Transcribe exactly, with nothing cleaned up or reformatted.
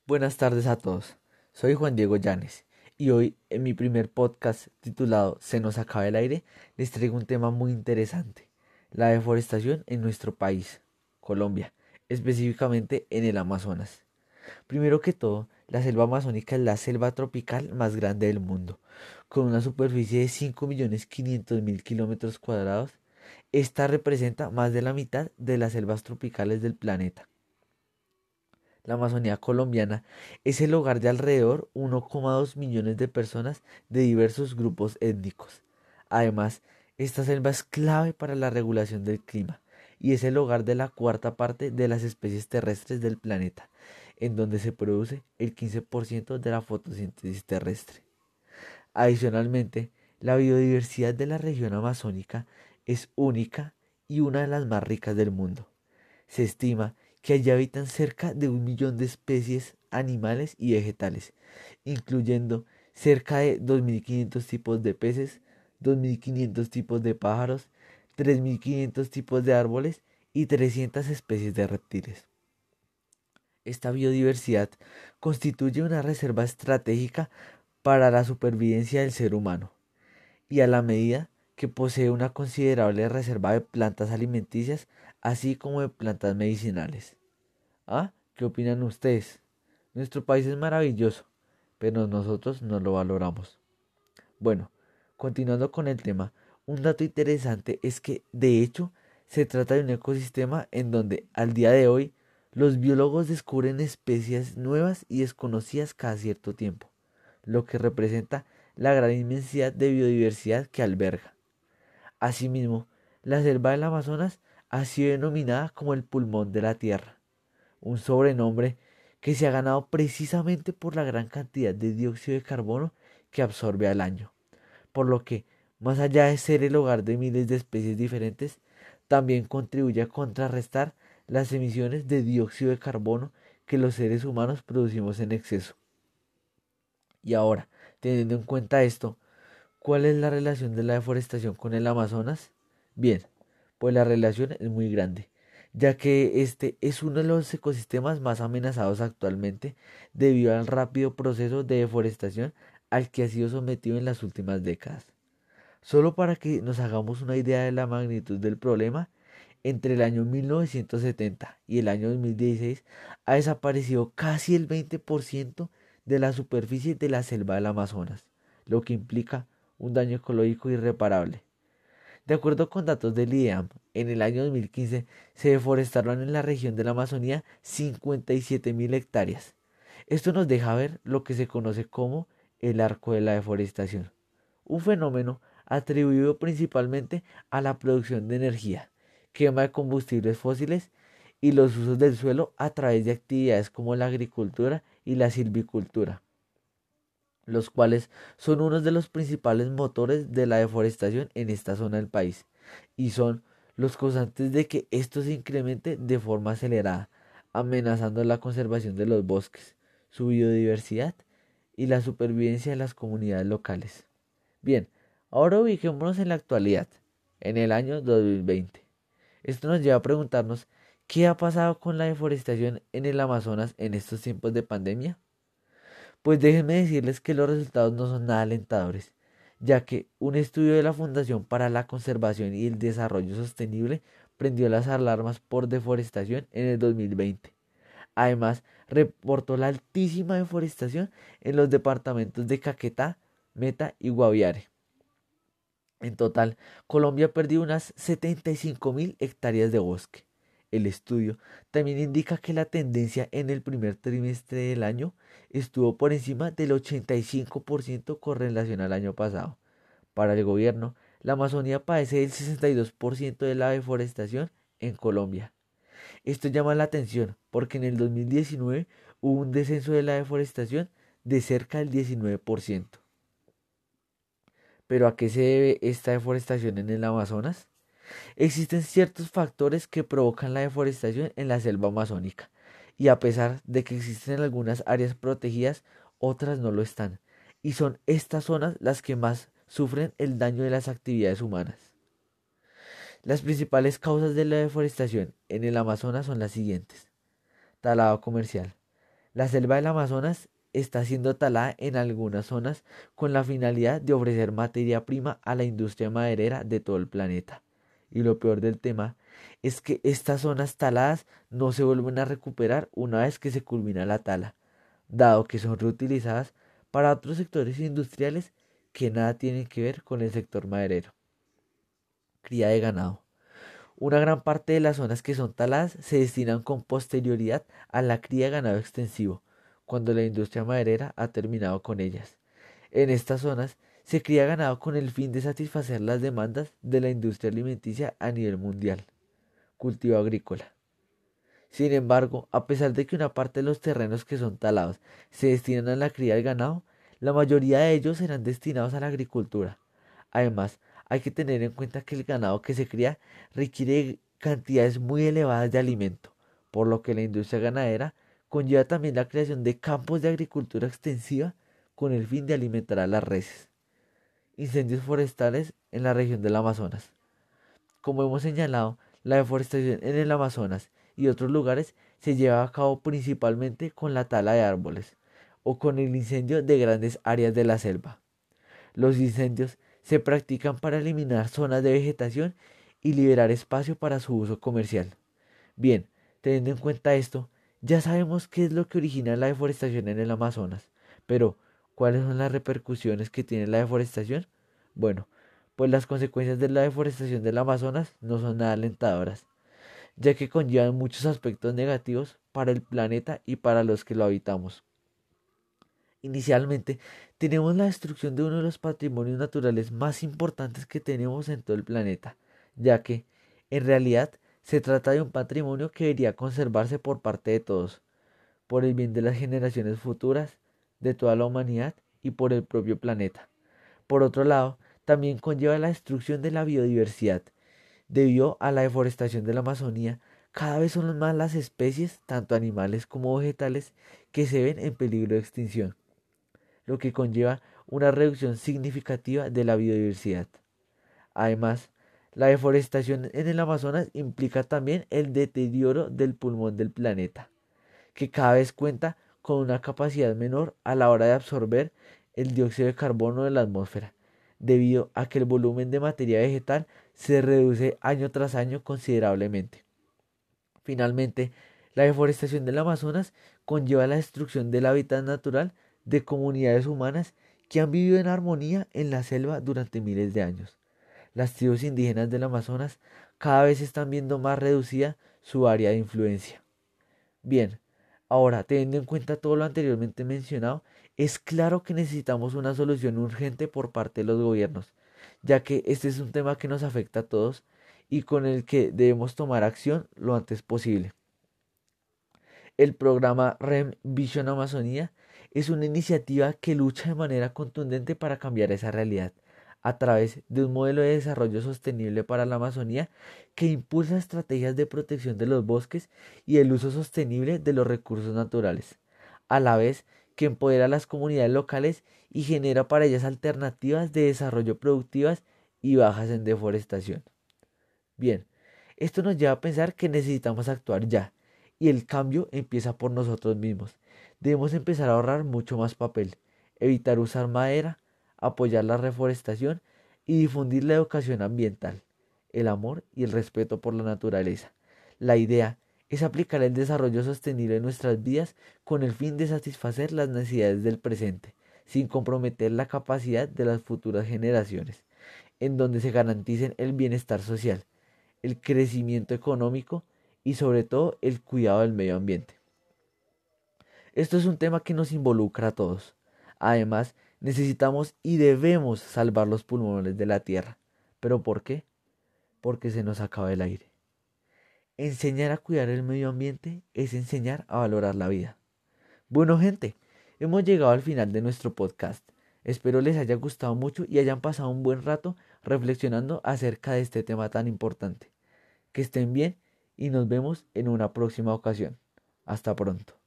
Buenas tardes a todos, soy Juan Diego Llanes y hoy en mi primer podcast titulado Se nos acaba el aire les traigo un tema muy interesante, la deforestación en nuestro país, Colombia, específicamente en el Amazonas. Primero que todo, la selva amazónica es la selva tropical más grande del mundo, con una superficie de cinco millones quinientos mil kilómetros cuadrados. Esta representa más de la mitad de las selvas tropicales del planeta. La Amazonía colombiana es el hogar de alrededor uno coma dos millones de personas de diversos grupos étnicos. Además, esta selva es clave para la regulación del clima y es el hogar de la cuarta parte de las especies terrestres del planeta, en donde se produce el quince por ciento de la fotosíntesis terrestre. Adicionalmente, la biodiversidad de la región amazónica es única y una de las más ricas del mundo. Se estima que allí habitan cerca de un millón de especies animales y vegetales, incluyendo cerca de dos mil quinientos tipos de peces, dos mil quinientos tipos de pájaros, tres mil quinientos tipos de árboles y trescientas especies de reptiles. Esta biodiversidad constituye una reserva estratégica para la supervivencia del ser humano y a la medida que posee una considerable reserva de plantas alimenticias, así como de plantas medicinales. ¿Ah? ¿Qué opinan ustedes? Nuestro país es maravilloso, pero nosotros no lo valoramos. Bueno, continuando con el tema, un dato interesante es que, de hecho, se trata de un ecosistema en donde, al día de hoy, los biólogos descubren especies nuevas y desconocidas cada cierto tiempo, lo que representa la gran inmensidad de biodiversidad que alberga. Asimismo, la selva del Amazonas ha sido denominada como el pulmón de la Tierra, un sobrenombre que se ha ganado precisamente por la gran cantidad de dióxido de carbono que absorbe al año, por lo que, más allá de ser el hogar de miles de especies diferentes, también contribuye a contrarrestar las emisiones de dióxido de carbono que los seres humanos producimos en exceso. Y ahora, teniendo en cuenta esto, ¿cuál es la relación de la deforestación con el Amazonas? Bien, pues la relación es muy grande, ya que este es uno de los ecosistemas más amenazados actualmente debido al rápido proceso de deforestación al que ha sido sometido en las últimas décadas. Solo para que nos hagamos una idea de la magnitud del problema, entre el año mil novecientos setenta y el año dos mil dieciséis ha desaparecido casi el veinte por ciento de la superficie de la selva del Amazonas, lo que implica un daño ecológico irreparable. De acuerdo con datos del I D E A M, en el año dos mil quince se deforestaron en la región de la Amazonía cincuenta y siete mil hectáreas. Esto nos deja ver lo que se conoce como el arco de la deforestación, un fenómeno atribuido principalmente a la producción de energía, quema de combustibles fósiles y los usos del suelo a través de actividades como la agricultura y la silvicultura, los cuales son uno de los principales motores de la deforestación en esta zona del país y son los causantes de que esto se incremente de forma acelerada, amenazando la conservación de los bosques, su biodiversidad y la supervivencia de las comunidades locales. Bien, ahora ubiquémonos en la actualidad, en el año dos mil veinte. Esto nos lleva a preguntarnos qué ha pasado con la deforestación en el Amazonas en estos tiempos de pandemia. Pues déjenme decirles que los resultados no son nada alentadores, ya que un estudio de la Fundación para la Conservación y el Desarrollo Sostenible prendió las alarmas por deforestación en el dos mil veinte. Además, reportó la altísima deforestación en los departamentos de Caquetá, Meta y Guaviare. En total, Colombia perdió unas setenta y cinco mil hectáreas de bosque. El estudio también indica que la tendencia en el primer trimestre del año estuvo por encima del ochenta y cinco por ciento con relación al año pasado. Para el gobierno, la Amazonía padece el sesenta y dos por ciento de la deforestación en Colombia. Esto llama la atención porque en el dos mil diecinueve hubo un descenso de la deforestación de cerca del diecinueve por ciento. ¿Pero a qué se debe esta deforestación en el Amazonas? Existen ciertos factores que provocan la deforestación en la selva amazónica, y a pesar de que existen algunas áreas protegidas, otras no lo están, y son estas zonas las que más sufren el daño de las actividades humanas. Las principales causas de la deforestación en el Amazonas son las siguientes: talado comercial. La selva del Amazonas está siendo talada en algunas zonas con la finalidad de ofrecer materia prima a la industria maderera de todo el planeta. Y lo peor del tema es que estas zonas taladas no se vuelven a recuperar una vez que se culmina la tala, dado que son reutilizadas para otros sectores industriales que nada tienen que ver con el sector maderero. Cría de ganado. Una gran parte de las zonas que son taladas se destinan con posterioridad a la cría de ganado extensivo, cuando la industria maderera ha terminado con ellas. En estas zonas se cría ganado con el fin de satisfacer las demandas de la industria alimenticia a nivel mundial. Cultivo agrícola. Sin embargo, a pesar de que una parte de los terrenos que son talados se destinan a la cría del ganado, la mayoría de ellos serán destinados a la agricultura. Además, hay que tener en cuenta que el ganado que se cría requiere cantidades muy elevadas de alimento, por lo que la industria ganadera conlleva también la creación de campos de agricultura extensiva con el fin de alimentar a las reses. Incendios forestales en la región del Amazonas. Como hemos señalado, la deforestación en el Amazonas y otros lugares se lleva a cabo principalmente con la tala de árboles o con el incendio de grandes áreas de la selva. Los incendios se practican para eliminar zonas de vegetación y liberar espacio para su uso comercial. Bien, teniendo en cuenta esto, ya sabemos qué es lo que origina la deforestación en el Amazonas, pero ¿cuáles son las repercusiones que tiene la deforestación? Bueno, pues las consecuencias de la deforestación del Amazonas no son nada alentadoras, ya que conllevan muchos aspectos negativos para el planeta y para los que lo habitamos. Inicialmente, tenemos la destrucción de uno de los patrimonios naturales más importantes que tenemos en todo el planeta, ya que, en realidad, se trata de un patrimonio que debería conservarse por parte de todos, por el bien de las generaciones futuras, de toda la humanidad y por el propio planeta. Por otro lado, también conlleva la destrucción de la biodiversidad. Debido a la deforestación de la Amazonía, cada vez son más las especies, tanto animales como vegetales, que se ven en peligro de extinción, lo que conlleva una reducción significativa de la biodiversidad. Además, la deforestación en el Amazonas implica también el deterioro del pulmón del planeta, que cada vez cuenta con una capacidad menor a la hora de absorber el dióxido de carbono de la atmósfera, debido a que el volumen de materia vegetal se reduce año tras año considerablemente. Finalmente, la deforestación del Amazonas conlleva la destrucción del hábitat natural de comunidades humanas que han vivido en armonía en la selva durante miles de años. Las tribus indígenas del Amazonas cada vez están viendo más reducida su área de influencia. Bien, ahora teniendo en cuenta todo lo anteriormente mencionado, es claro que necesitamos una solución urgente por parte de los gobiernos, ya que este es un tema que nos afecta a todos y con el que debemos tomar acción lo antes posible. El programa R E M Vision Amazonía es una iniciativa que lucha de manera contundente para cambiar esa realidad a través de un modelo de desarrollo sostenible para la Amazonía que impulsa estrategias de protección de los bosques y el uso sostenible de los recursos naturales, a la vez que empodera a las comunidades locales y genera para ellas alternativas de desarrollo productivas y bajas en deforestación. Bien, esto nos lleva a pensar que necesitamos actuar ya, y el cambio empieza por nosotros mismos. Debemos empezar a ahorrar mucho más papel, evitar usar madera, apoyar la reforestación y difundir la educación ambiental, el amor y el respeto por la naturaleza. La idea es aplicar el desarrollo sostenible en nuestras vidas con el fin de satisfacer las necesidades del presente, sin comprometer la capacidad de las futuras generaciones, en donde se garanticen el bienestar social, el crecimiento económico y sobre todo el cuidado del medio ambiente. Esto es un tema que nos involucra a todos. Además, necesitamos y debemos salvar los pulmones de la tierra. ¿Pero por qué? Porque se nos acaba el aire. Enseñar a cuidar el medio ambiente es enseñar a valorar la vida. Bueno, gente, hemos llegado al final de nuestro podcast. Espero les haya gustado mucho y hayan pasado un buen rato reflexionando acerca de este tema tan importante. Que estén bien y nos vemos en una próxima ocasión. Hasta pronto.